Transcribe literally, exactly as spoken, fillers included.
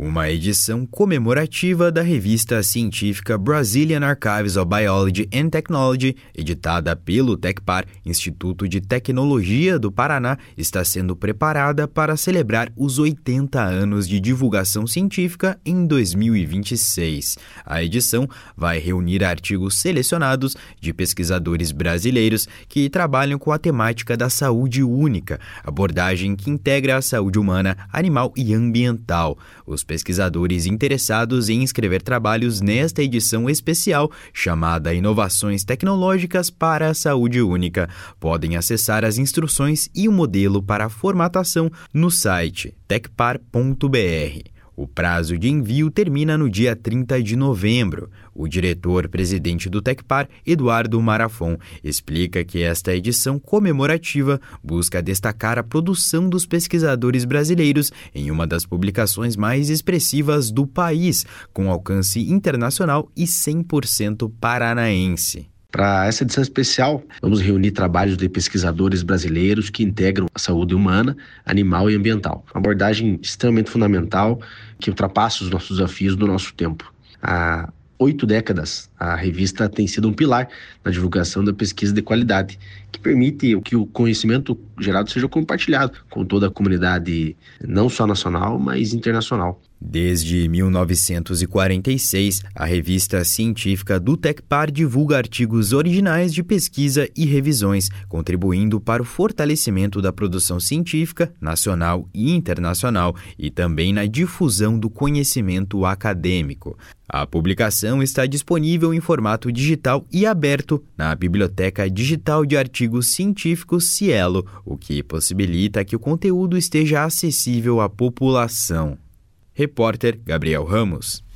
uma edição comemorativa da revista científica Brazilian Archives of Biology and Technology, editada pelo TecPar, Instituto de Tecnologia do Paraná, está sendo preparada para celebrar os oitenta anos de divulgação científica em dois mil e vinte e seis. A edição vai reunir artigos selecionados de pesquisadores brasileiros que trabalham com a temática da saúde única, abordagem que integra a saúde humana, animal e ambiental. Os pesquisadores interessados em escrever trabalhos nesta edição especial, chamada Inovações Tecnológicas para a Saúde Única, podem acessar as instruções e o modelo para a formatação no site tecpar ponto b r. O prazo de envio termina no dia trinta de novembro. O diretor-presidente do TecPar, Eduardo Marafon, explica que esta edição comemorativa busca destacar a produção dos pesquisadores brasileiros em uma das publicações mais expressivas do país, com alcance internacional e cem por cento paranaense. Para essa edição especial, vamos reunir trabalhos de pesquisadores brasileiros que integram a saúde humana, animal e ambiental. Uma abordagem extremamente fundamental que ultrapassa os nossos desafios do nosso tempo. Há oito décadas, a revista tem sido um pilar na divulgação da pesquisa de qualidade, que permite que o conhecimento gerado seja compartilhado com toda a comunidade, não só nacional, mas internacional. Desde mil novecentos e quarenta e seis, a revista científica do TecPar divulga artigos originais de pesquisa e revisões, contribuindo para o fortalecimento da produção científica nacional e internacional e também na difusão do conhecimento acadêmico. A publicação está disponível em formato digital e aberto na Biblioteca Digital de Artigos Científicos Cielo, o que possibilita que o conteúdo esteja acessível à população. Repórter Gabriel Ramos.